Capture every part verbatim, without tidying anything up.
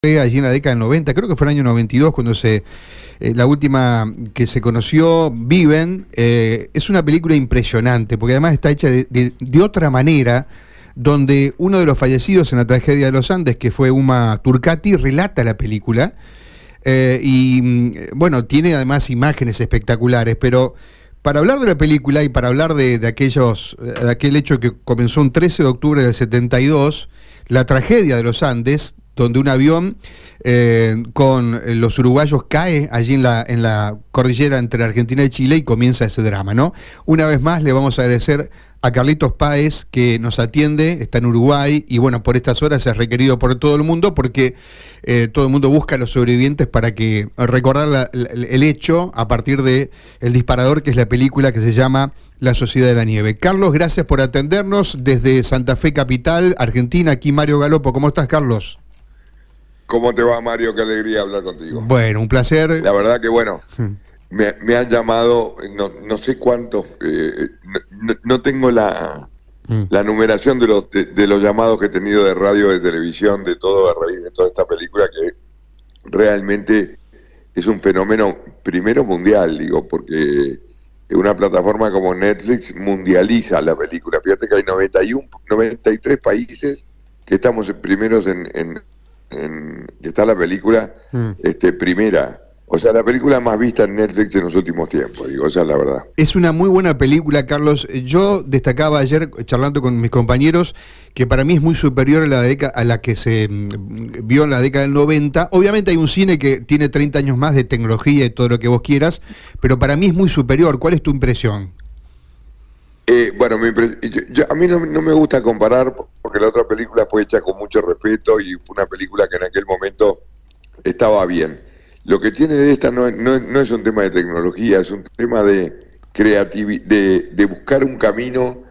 Allí en la década del noventa, creo que fue el año noventa y dos cuando se eh, la última que se conoció, Viven. Eh, es una película impresionante porque además está hecha de, de, de otra manera, donde uno de los fallecidos en la tragedia de los Andes, que fue Huma Turkati, relata la película eh, y bueno, tiene además imágenes espectaculares. Pero para hablar de la película y para hablar de, de aquellos de aquel hecho que comenzó un trece de octubre del setenta y dos, la tragedia de los Andes, donde un avión eh, con los uruguayos cae allí en la, en la cordillera entre Argentina y Chile, y comienza ese drama, ¿no? Una vez más le vamos a agradecer a Carlitos Páez, que nos atiende, está en Uruguay, y bueno, por estas horas es requerido por todo el mundo, porque eh, todo el mundo busca a los sobrevivientes para que recordar la, la, el hecho a partir de el disparador, que es la película que se llama La Sociedad de la Nieve. Carlos, gracias por atendernos desde Santa Fe Capital, Argentina. Aquí Mario Galopo. ¿Cómo estás, Carlos? ¿Cómo te va, Mario? Qué alegría hablar contigo. Bueno, un placer. La verdad que, bueno, me, me han llamado, no, no sé cuántos, eh, no, no tengo la, mm. la numeración de los de, de los llamados que he tenido de radio, de televisión, de todo, a raíz de toda esta película, que realmente es un fenómeno, primero mundial, digo, porque una plataforma como Netflix mundializa la película. Fíjate que hay noventa y uno, noventa y tres países que estamos primeros en... en En, que está la película mm. este, primera, o sea, la película más vista en Netflix en los últimos tiempos, digo, esa es la verdad. Es una muy buena película, Carlos. Yo destacaba ayer, charlando con mis compañeros, que para mí es muy superior a la, deca, a la que se mm, vio en la década del noventa. Obviamente hay un cine que tiene treinta años más de tecnología y todo lo que vos quieras, pero para mí es muy superior. ¿Cuál es tu impresión? Eh, bueno, mi impres- yo, yo, a mí no, no me gusta comparar, porque la otra película fue hecha con mucho respeto y fue una película que en aquel momento estaba bien. Lo que tiene de esta no, no, no es un tema de tecnología, es un tema de creatividad, de, de buscar un camino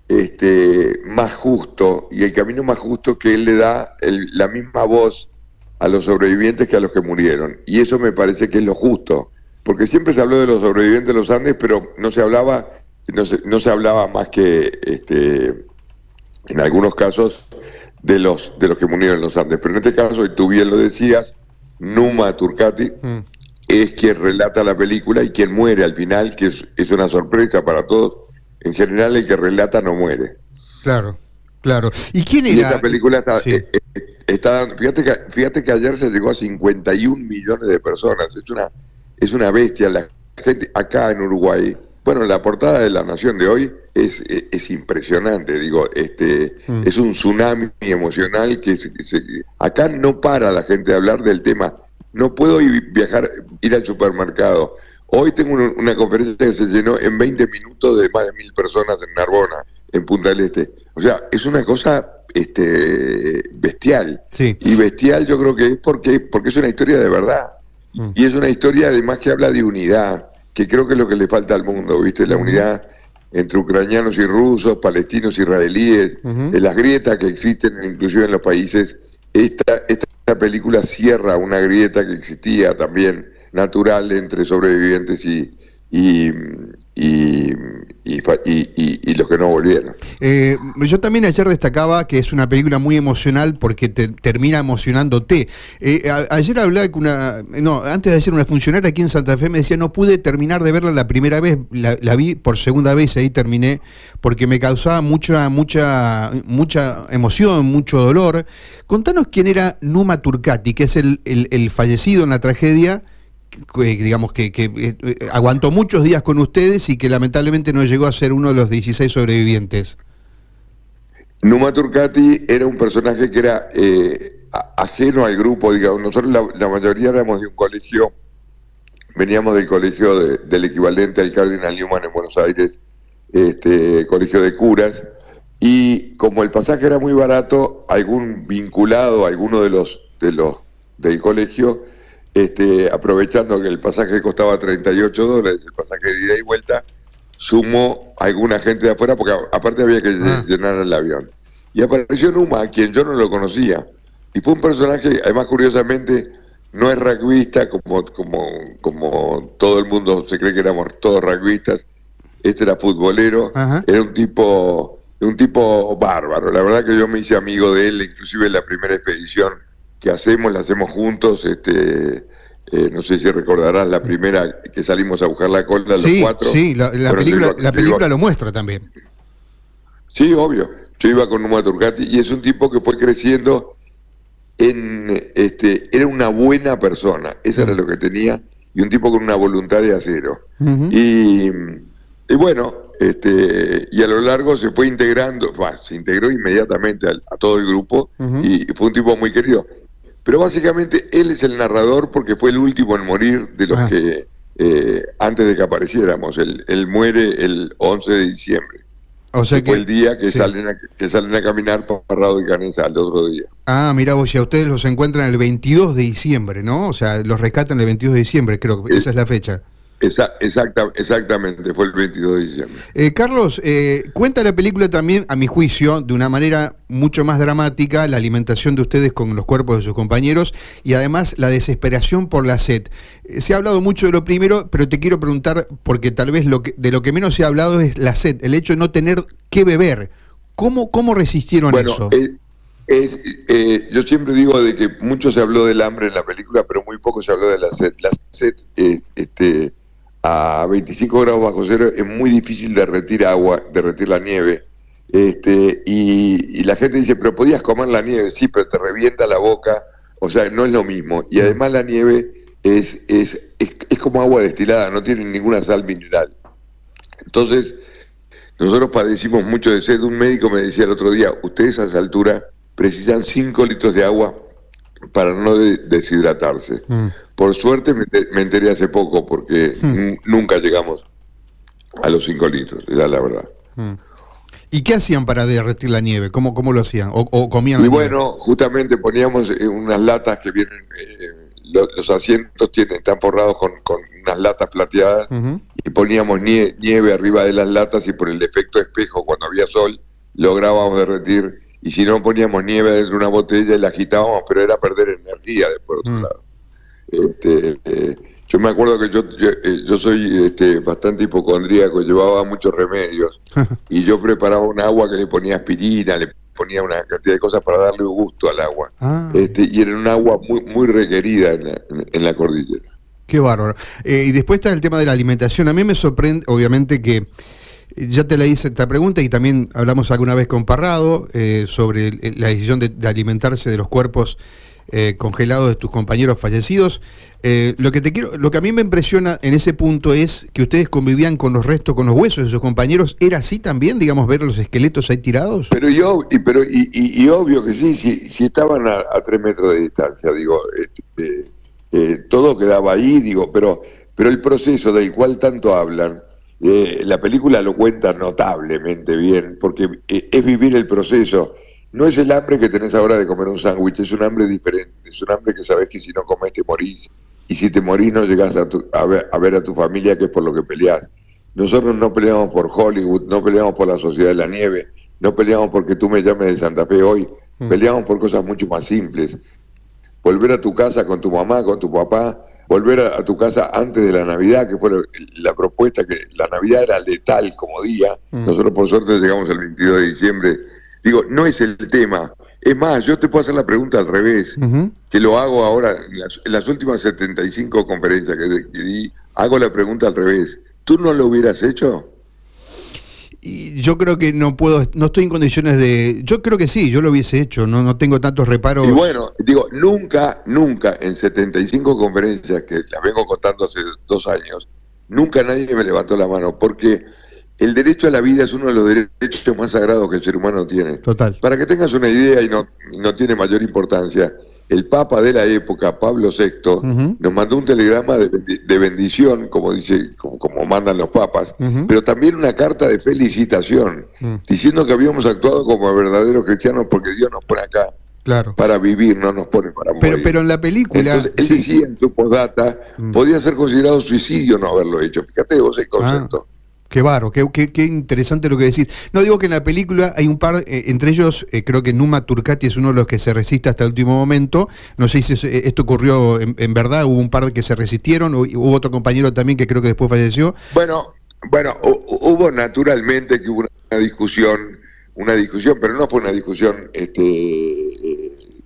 este, más justo, y el camino más justo que él le da el, la misma voz a los sobrevivientes que a los que murieron. Y eso me parece que es lo justo, porque siempre se habló de los sobrevivientes de los Andes, pero no se hablaba... No se, no se hablaba más que, este, en algunos casos, de los de los que murieron en los Andes. Pero en este caso, y tú bien lo decías, Huma Turkati mm. es quien relata la película y quien muere al final, que es, es una sorpresa para todos. En general, el que relata no muere. Claro, claro. ¿Y quién era? Y esta película está, sí. eh, eh, está fíjate que fíjate que ayer se llegó a cincuenta y un millones de personas. Es una es una bestia. La gente acá en Uruguay. Bueno, la portada de La Nación de hoy es, es, es impresionante, digo, este mm. es un tsunami emocional que se, se, acá no para la gente de hablar del tema. No puedo ir, viajar, ir al supermercado. Hoy tengo una, una conferencia que se llenó en veinte minutos de más de mil personas en Narbona, en Punta del Este. O sea, es una cosa este bestial. Sí. Y bestial yo creo que es porque, porque es una historia de verdad. Mm. Y es una historia además que habla de unidad, que creo que es lo que le falta al mundo, ¿viste? La uh-huh. unidad entre ucranianos y rusos, palestinos y israelíes, uh-huh. en las grietas que existen inclusive en los países. Esta, esta película cierra una grieta que existía también natural entre sobrevivientes y y y, y, y, y, y los que no volvieron. Eh, yo también ayer destacaba que es una película muy emocional porque te termina emocionándote. Eh, a, ayer hablaba con una... No, antes de ayer una funcionaria aquí en Santa Fe me decía, no pude terminar de verla la primera vez, la, la vi por segunda vez y ahí terminé, porque me causaba mucha, mucha, mucha emoción, mucho dolor. Contanos quién era Huma Turkati, que es el, el, el fallecido en la tragedia, que, digamos que, que eh, aguantó muchos días con ustedes y que lamentablemente no llegó a ser uno de los dieciséis sobrevivientes. Huma Turkati era un personaje que era eh, ajeno al grupo, digamos. Nosotros la, la mayoría éramos de un colegio, veníamos del colegio de, del equivalente al Cardinal Newman en Buenos Aires, este colegio de curas, y como el pasaje era muy barato, algún vinculado, alguno de los de los del colegio, Este, aprovechando que el pasaje costaba treinta y ocho dólares, el pasaje de ida y vuelta, sumó a alguna gente de afuera, porque aparte había que ah. llenar el avión. Y apareció Huma, a quien yo no lo conocía. Y fue un personaje, además curiosamente, no es rugbyista, como, como, como todo el mundo se cree que éramos todos rugbyistas. Este era futbolero, Ajá. era un tipo, un tipo bárbaro. La verdad que yo me hice amigo de él, inclusive en la primera expedición que hacemos, la hacemos juntos. Este, eh, no sé si recordarás la primera que salimos a buscar la cola, sí, los cuatro. Sí, la, la bueno, película, iba, la película iba, lo muestra también. Sí, obvio. Yo iba con Numa Turcati y es un tipo que fue creciendo en, este, era una buena persona, eso era lo que tenía, y un tipo con una voluntad de acero. Uh-huh. y, y bueno, este, y a lo largo se fue integrando, bah, se integró inmediatamente a, a todo el grupo, uh-huh. y, y fue un tipo muy querido. Pero básicamente él es el narrador porque fue el último en morir de los ah. que, eh, antes de que apareciéramos, él, él muere el once de diciembre. O sea que fue el día que, sí. salen a, que salen a caminar por Parrado y Canesa el otro día. Ah, mira vos, ya ustedes los encuentran el veintidós de diciembre, ¿no? O sea, los rescatan el veintidós de diciembre, creo que es, esa es la fecha. Esa, exacta, exactamente, fue el veintidós de diciembre. Eh, Carlos, eh, cuenta la película también, a mi juicio, de una manera mucho más dramática, la alimentación de ustedes con los cuerpos de sus compañeros y además la desesperación por la sed. Eh, se ha hablado mucho de lo primero, pero te quiero preguntar, porque tal vez lo que, de lo que menos se ha hablado es la sed, el hecho de no tener qué beber. ¿Cómo, cómo resistieron bueno, eso? Eh, es, eh, yo siempre digo de que mucho se habló del hambre en la película, pero muy poco se habló de la sed. La sed es... este a veinticinco grados bajo cero es muy difícil derretir agua, derretir la nieve, este, y, y la gente dice, pero podías comer la nieve, sí, pero te revienta la boca, o sea, no es lo mismo, y además la nieve es, es, es, es como agua destilada, no tiene ninguna sal mineral. Entonces, nosotros padecimos mucho de sed. Un médico me decía el otro día, ustedes a esa altura precisan cinco litros de agua para no de, deshidratarse. Mm. Por suerte me, te, me enteré hace poco, porque mm. nunca llegamos a los cinco litros, era la verdad. Mm. ¿Y qué hacían para derretir la nieve? ¿Cómo, cómo lo hacían? ¿O, o comían la y nieve? Bueno, justamente poníamos eh, unas latas que vienen, eh, lo, los asientos tienen, están forrados con, con unas latas plateadas, uh-huh. y poníamos nie, nieve arriba de las latas y por el efecto espejo, cuando había sol, lográbamos derretir. Y si no, poníamos nieve dentro de una botella y la agitábamos, pero era perder energía por otro mm. lado. Este, eh, yo me acuerdo que yo yo, eh, yo soy este, bastante hipocondríaco, llevaba muchos remedios, y yo preparaba un agua que le ponía aspirina, le ponía una cantidad de cosas para darle gusto al agua. Ah. Este, y era un agua muy muy requerida en la, en, en la cordillera. Qué bárbaro. Eh, y después está el tema de la alimentación. A mí me sorprende, obviamente, que ya te la hice esta pregunta y también hablamos alguna vez con Parrado eh, sobre el, la decisión de, de alimentarse de los cuerpos eh, congelados de tus compañeros fallecidos. Eh, lo que te quiero, lo que a mí me impresiona en ese punto es que ustedes convivían con los restos, con los huesos de sus compañeros. ¿Era así también, digamos, ver los esqueletos ahí tirados? Pero yo, y, pero, y, y, y obvio que sí, si, si estaban a, a tres metros de distancia, digo, este, eh, todo quedaba ahí, digo, pero, pero el proceso del cual tanto hablan, Eh, la película lo cuenta notablemente bien, porque eh, es vivir el proceso. No es el hambre que tenés ahora de comer un sándwich, es un hambre diferente, es un hambre que sabés que si no comes te morís, y si te morís no llegás a, tu, a, ver, a ver a tu familia, que es por lo que peleás. Nosotros no peleamos por Hollywood, no peleamos por la Sociedad de la Nieve, no peleamos porque tú me llames de Santa Fe hoy, mm. peleamos por cosas mucho más simples. Volver a tu casa con tu mamá, con tu papá, volver a, a tu casa antes de la Navidad, que fue la, la propuesta, que la Navidad era letal como día. Mm. Nosotros por suerte llegamos el veintidós de diciembre. Digo, no es el tema. Es más, yo te puedo hacer la pregunta al revés, uh-huh. que lo hago ahora, en las, en las últimas setenta y cinco conferencias que, que di, hago la pregunta al revés. ¿Tú no lo hubieras hecho? Y yo creo que no puedo, no estoy en condiciones de... Yo creo que sí, yo lo hubiese hecho, no no tengo tantos reparos. Y bueno, digo, nunca, nunca en setenta y cinco conferencias, que las vengo contando hace dos años, nunca nadie me levantó la mano, porque el derecho a la vida es uno de los derechos más sagrados que el ser humano tiene. Total. Para que tengas una idea, y no, no tiene mayor importancia, el Papa de la época, Pablo sexto, uh-huh. nos mandó un telegrama de, de bendición, como dice, como, como mandan los papas, uh-huh. pero también una carta de felicitación, uh-huh. diciendo que habíamos actuado como verdaderos cristianos porque Dios nos pone acá claro. para vivir, no nos pone para morir. Pero, pero en la película... Entonces, él sí. decía en su postdata, uh-huh. podía ser considerado suicidio no haberlo hecho. Fíjate vos el concepto. Ah. Qué baro, qué, qué, qué interesante lo que decís. No, digo que en la película hay un par, eh, entre ellos, eh, creo que Numa Turcati es uno de los que se resiste hasta el último momento. No sé si eso, esto ocurrió en, en verdad, hubo un par que se resistieron, o hubo otro compañero también que creo que después falleció. Bueno, bueno, hubo naturalmente que hubo una discusión, una discusión, pero no fue una discusión este,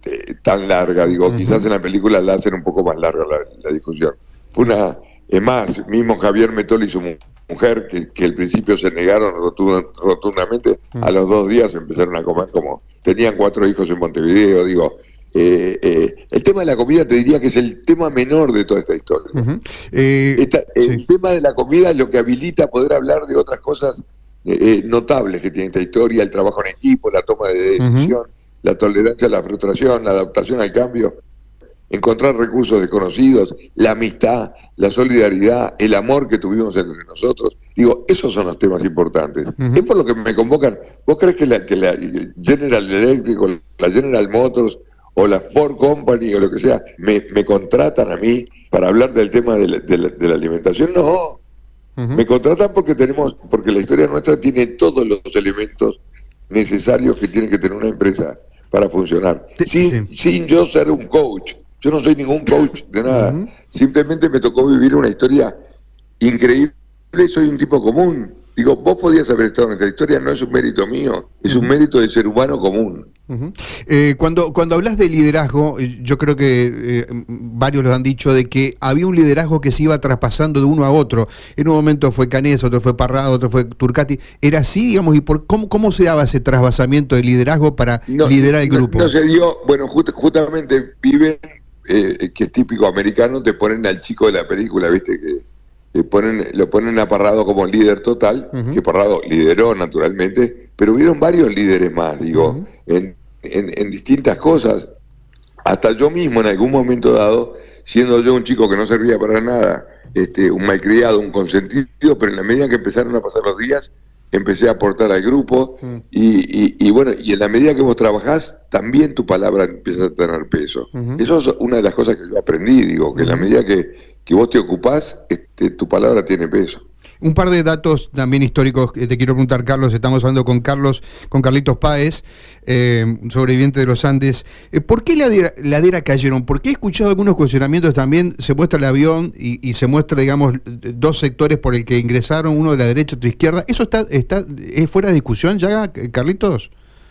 eh, tan larga, digo, uh-huh. Quizás en la película la hacen un poco más larga la, la discusión. Fue una, es más, mismo Javier Metol y su mujer, que, que al principio se negaron rotund, rotundamente, uh-huh. A los dos días empezaron a comer como, tenían cuatro hijos en Montevideo, digo, eh, eh, el tema de la comida te diría que es el tema menor de toda esta historia. Uh-huh. eh, esta, el sí. tema de la comida es lo que habilita poder hablar de otras cosas eh, notables que tiene esta historia, el trabajo en equipo, la toma de decisión, uh-huh. la tolerancia a la frustración, la adaptación al cambio, encontrar recursos desconocidos, la amistad, la solidaridad, el amor que tuvimos entre nosotros. Digo, esos son los temas importantes. Uh-huh. Es por lo que me convocan. ¿Vos crees que la, que la General Electric, o la General Motors, o la Ford Company, o lo que sea, me, me contratan a mí para hablar del tema de la, de la, de la alimentación? No. Uh-huh. Me contratan porque tenemos, porque la historia nuestra tiene todos los elementos necesarios que tiene que tener una empresa para funcionar. Sí, sin, sí. sin yo ser un coach. Yo no soy ningún coach de nada. Uh-huh. Simplemente me tocó vivir una historia increíble y soy un tipo común. Digo, vos podías haber estado en esta historia, no es un mérito mío, es un mérito del ser humano común. Uh-huh. eh, cuando, cuando hablas de liderazgo, yo creo que eh, varios lo han dicho, de que había un liderazgo que se iba traspasando de uno a otro. En un momento fue Canessa, otro fue Parrado, otro fue Turcati. ¿Era así, digamos? ¿Y por cómo, cómo se daba ese trasvasamiento de liderazgo para no, liderar el grupo? No, no se dio, bueno, just, justamente viven, eh, que es típico americano, te ponen al chico de la película, ¿viste? Que Ponen, lo ponen a Parrado como líder total, uh-huh. que Parrado lideró naturalmente, pero hubieron varios líderes más, digo, uh-huh. en, en, en distintas cosas. Hasta yo mismo en algún momento dado, siendo yo un chico que no servía para nada, este, un malcriado, un consentido, pero en la medida que empezaron a pasar los días, empecé a aportar al grupo, uh-huh. y, y, y bueno, y en la medida que vos trabajás, también tu palabra empieza a tener peso. Uh-huh. Eso es una de las cosas que yo aprendí, digo, que uh-huh. en la medida que que vos te ocupás, este, tu palabra tiene peso. Un par de datos también históricos que te quiero preguntar, Carlos. Estamos hablando con Carlos, con Carlitos Páez, eh, sobreviviente de los Andes. Eh, ¿Por qué ladera, ladera cayeron? Porque he escuchado algunos cuestionamientos también. Se muestra el avión y, y se muestra, digamos, dos sectores por el que ingresaron, uno de la derecha, otro de izquierda. ¿Eso está, está es fuera de discusión ya, Carlitos?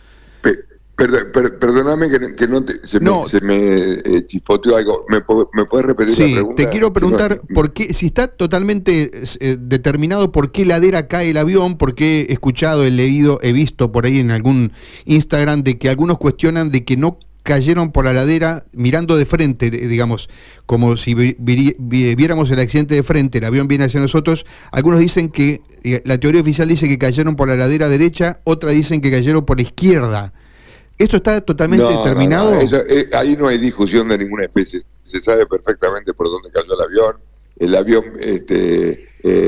Pe Perdón, per, perdóname que, que no te, se no. me, se me eh, chispoteó algo. ¿Me, ¿Me puedes repetir sí, la pregunta? Sí, te quiero preguntar, no, por qué, si está totalmente eh, determinado por qué ladera cae el avión, porque he escuchado, he leído, he visto por ahí en algún Instagram de que algunos cuestionan de que no cayeron por la ladera mirando de frente, digamos, como si vi, vi, vi, viéramos el accidente de frente, el avión viene hacia nosotros. Algunos dicen que, eh, la teoría oficial dice que cayeron por la ladera derecha, otra dicen que cayeron por la izquierda. ¿Eso está totalmente no, determinado? No, no. Eso, eh, ahí no hay discusión de ninguna especie. Se sabe perfectamente por dónde cayó el avión. El avión este,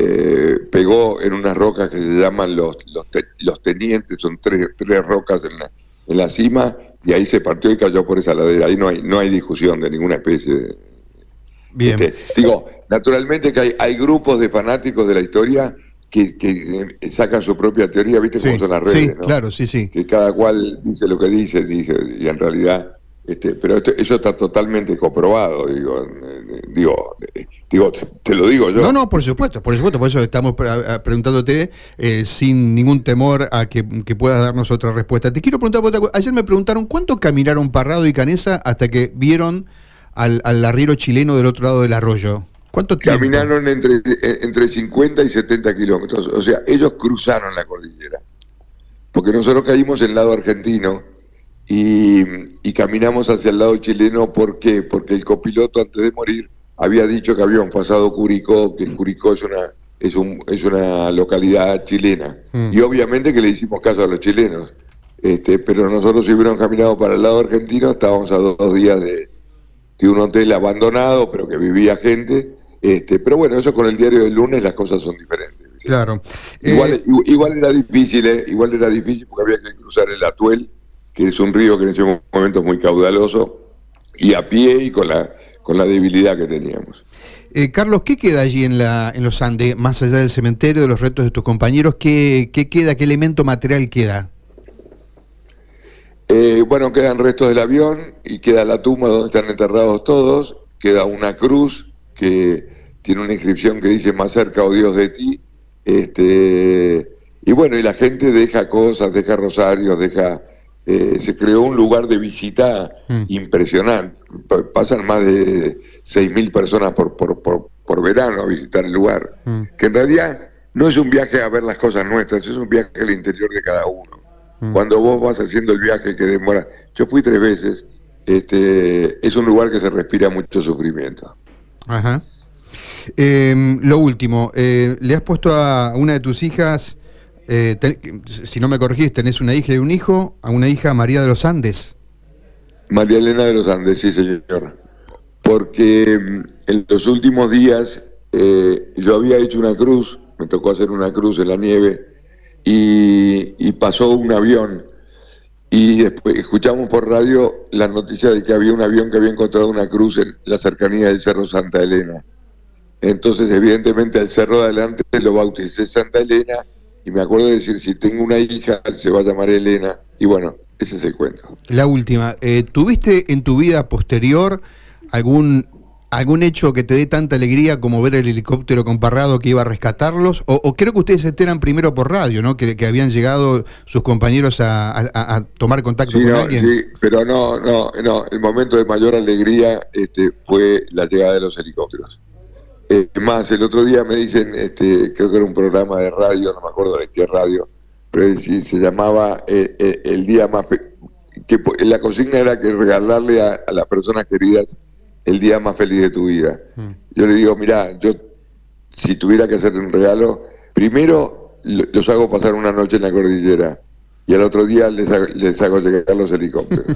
eh, pegó en unas rocas que se llaman los los, te, los tenientes, son tres, tres rocas en la, en la cima, y ahí se partió y cayó por esa ladera. Ahí no hay no hay discusión de ninguna especie. Bien. Este, digo, naturalmente que hay, hay grupos de fanáticos de la historia Que, que sacan su propia teoría, ¿viste? Sí, cómo son las redes, sí, ¿no? Claro, sí, sí. Que cada cual dice lo que dice, dice, y en realidad, este, pero esto, eso está totalmente comprobado, digo, eh, digo, eh, digo, te lo digo yo. No, no, por supuesto, por supuesto, por eso estamos pre preguntándote eh, sin ningún temor a que, que puedas darnos otra respuesta. Te quiero preguntar otra cosa. Ayer me preguntaron cuánto caminaron Parrado y Canessa hasta que vieron al, al arriero chileno del otro lado del arroyo. ¿Cuánto tiempo? Caminaron entre, entre cincuenta y setenta kilómetros, o sea, ellos cruzaron la cordillera, porque nosotros caímos en el lado argentino y, y caminamos hacia el lado chileno. ¿Por qué? Porque el copiloto antes de morir había dicho que habíamos pasado Curicó, que Curicó es una, es un, es una localidad chilena, mm. y obviamente que le hicimos caso a los chilenos, este, pero nosotros si hubiéramos caminado para el lado argentino estábamos a dos, dos días de, de un hotel abandonado, pero que vivía gente. Este, pero bueno, eso con el diario del lunes las cosas son diferentes, ¿sí? Claro. Igual, eh... igual era difícil, ¿eh? Igual era difícil porque había que cruzar el Atuel, que es un río que en ese momento es muy caudaloso, y a pie y con la con la debilidad que teníamos. Eh, Carlos, ¿qué queda allí en la en los Andes, más allá del cementerio, de los restos de tus compañeros? ¿Qué, qué queda, qué elemento material queda? Eh, bueno, quedan restos del avión y queda la tumba donde están enterrados todos, queda una cruz que tiene una inscripción que dice más cerca, oh Dios, de ti, este, y bueno, y la gente deja cosas, deja rosarios, deja eh, se creó un lugar de visita mm. impresionante. P- pasan más de seis mil personas por, por, por, por verano a visitar el lugar, mm. que en realidad no es un viaje a ver las cosas nuestras, es un viaje al interior de cada uno. Mm. Cuando vos vas haciendo el viaje que demora, yo fui tres veces, este, es un lugar que se respira mucho sufrimiento. Ajá. Eh, lo último, eh, le has puesto a una de tus hijas, eh, ten, si no me corregís, tenés una hija y un hijo, a una hija María de los Andes. María Elena de los Andes, sí señor. Porque en los últimos días eh, yo había hecho una cruz, me tocó hacer una cruz en la nieve, y, y pasó un avión, y después escuchamos por radio la noticia de que había un avión que había encontrado una cruz en la cercanía del Cerro Santa Elena. Entonces, evidentemente, al cerro de adelante lo bauticé Santa Elena, y me acuerdo de decir, si tengo una hija, se va a llamar Elena, y bueno, ese es el cuento. La última, eh, ¿tuviste en tu vida posterior algún algún hecho que te dé tanta alegría como ver el helicóptero con Parrado que iba a rescatarlos? O, o creo que ustedes se enteran primero por radio, ¿no? Que, que habían llegado sus compañeros a, a, a tomar contacto sí, con no, alguien. Sí, pero no, no, no, el momento de mayor alegría este, fue la llegada de los helicópteros. Eh, más, el otro día me dicen, este, creo que era un programa de radio, no me acuerdo de qué radio, pero sí, se llamaba eh, eh, el día más... Fe que la consigna era que regalarle a, a las personas queridas el día más feliz de tu vida. Mm. Yo le digo, mirá, yo si tuviera que hacer un regalo, primero los hago pasar una noche en la cordillera y al otro día les hago, les hago llegar los helicópteros.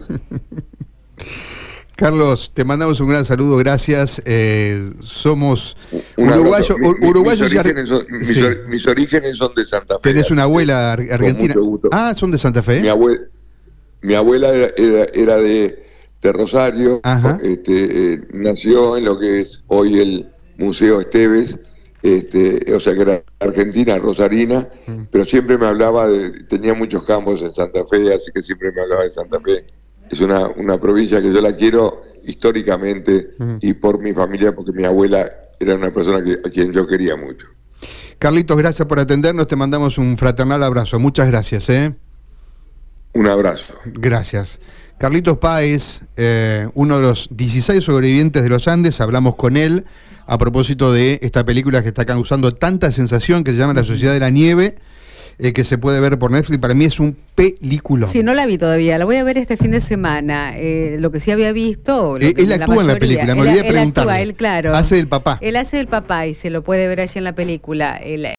Carlos, te mandamos un gran saludo, gracias. Eh, somos uruguayos mi, uruguayos mis, orígenes son, mis, sí. or, mis orígenes son de Santa Fe. ¿Tenés una abuela argentina? Ah, ¿son de Santa Fe? Mi abuela, mi abuela era, era, era de, de Rosario, este, eh, nació en lo que es hoy el Museo Esteves, este, o sea que era argentina, rosarina, mm. pero siempre me hablaba de, tenía muchos campos en Santa Fe, así que siempre me hablaba de Santa Fe. Es una, una provincia que yo la quiero históricamente uh-huh. y por mi familia, porque mi abuela era una persona que, a quien yo quería mucho. Carlitos, gracias por atendernos, te mandamos un fraternal abrazo. Muchas gracias. ¿eh? Un abrazo. Gracias. Carlitos Páez, eh, uno de los dieciséis sobrevivientes de los Andes, hablamos con él a propósito de esta película que está causando tanta sensación, que se llama La Sociedad de la Nieve, Eh, que se puede ver por Netflix. Para mí es un película. Sí, no la vi todavía, la voy a ver este fin de semana. Eh, lo que sí había visto... Eh, él actúa mayoría, en la película, me olvidé de preguntarle. Él actúa, él claro. Hace del papá. Él hace del papá y se lo puede ver allí en la película. Él,